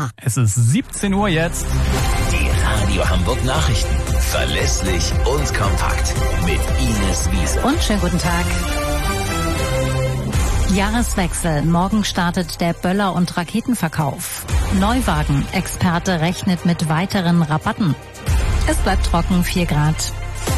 klar. Es ist 17 Uhr jetzt. Die Radio Hamburg Nachrichten. Verlässlich und kompakt. Mit Ines Wiese. Und schönen guten Tag. Jahreswechsel. Morgen startet der Böller- und Raketenverkauf. Neuwagen-Experte rechnet mit weiteren Rabatten. Es bleibt trocken, 4 Grad.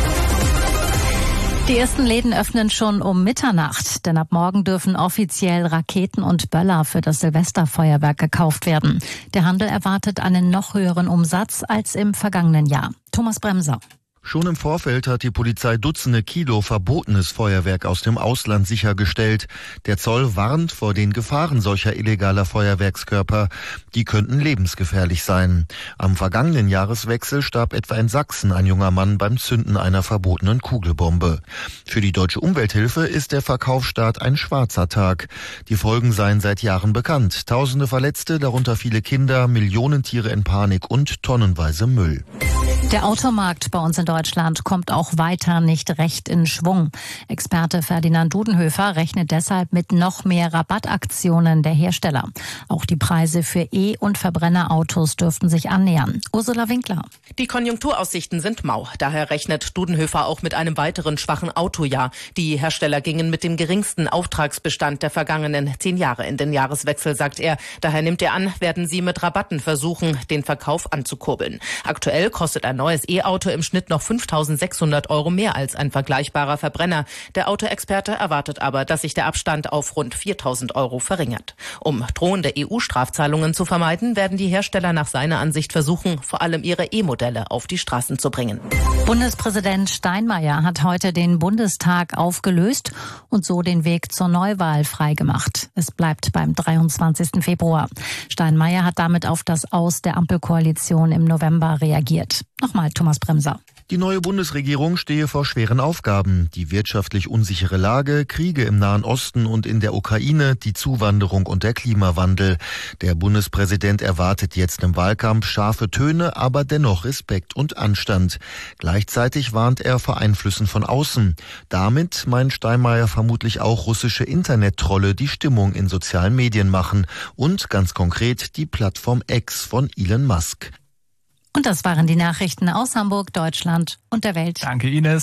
Die ersten Läden öffnen schon um Mitternacht, denn ab morgen dürfen offiziell Raketen und Böller für das Silvesterfeuerwerk gekauft werden. Der Handel erwartet einen noch höheren Umsatz als im vergangenen Jahr. Thomas Bremser. Schon im Vorfeld hat die Polizei Dutzende Kilo verbotenes Feuerwerk aus dem Ausland sichergestellt. Der Zoll warnt vor den Gefahren solcher illegaler Feuerwerkskörper. Die könnten lebensgefährlich sein. Am vergangenen Jahreswechsel starb etwa in Sachsen ein junger Mann beim Zünden einer verbotenen Kugelbombe. Für die Deutsche Umwelthilfe ist der Verkaufsstart ein schwarzer Tag. Die Folgen seien seit Jahren bekannt. Tausende Verletzte, darunter viele Kinder, Millionen Tiere in Panik und tonnenweise Müll. Der Automarkt bei uns in Deutschland kommt auch weiter nicht recht in Schwung. Experte Ferdinand Dudenhöfer rechnet deshalb mit noch mehr Rabattaktionen der Hersteller. Auch die Preise für E- und Verbrennerautos dürften sich annähern. Ursula Winkler. Die Konjunkturaussichten sind mau. Daher rechnet Dudenhöfer auch mit einem weiteren schwachen Autojahr. Die Hersteller gingen mit dem geringsten Auftragsbestand der vergangenen 10 Jahre in den Jahreswechsel, sagt er. Daher nimmt er an, werden sie mit Rabatten versuchen, den Verkauf anzukurbeln. Aktuell kostet ein neues E-Auto im Schnitt noch 5.600 € mehr als ein vergleichbarer Verbrenner. Der Autoexperte erwartet aber, dass sich der Abstand auf rund 4.000 € verringert. Um drohende EU-Strafzahlungen zu vermeiden, werden die Hersteller nach seiner Ansicht versuchen, vor allem ihre E-Modelle auf die Straßen zu bringen. Bundespräsident Steinmeier hat heute den Bundestag aufgelöst und so den Weg zur Neuwahl freigemacht. Es bleibt beim 23. Februar. Steinmeier hat damit auf das Aus der Ampelkoalition im November reagiert. Nochmal Thomas Bremser. Die neue Bundesregierung stehe vor schweren Aufgaben. Die wirtschaftlich unsichere Lage, Kriege im Nahen Osten und in der Ukraine, die Zuwanderung und der Klimawandel. Der Bundespräsident erwartet jetzt im Wahlkampf scharfe Töne, aber dennoch Respekt und Anstand. Gleichzeitig warnt er vor Einflüssen von außen. Damit meint Steinmeier vermutlich auch russische Internettrolle, die Stimmung in sozialen Medien machen. Und ganz konkret die Plattform X von Elon Musk. Und das waren die Nachrichten aus Hamburg, Deutschland und der Welt. Danke, Ines.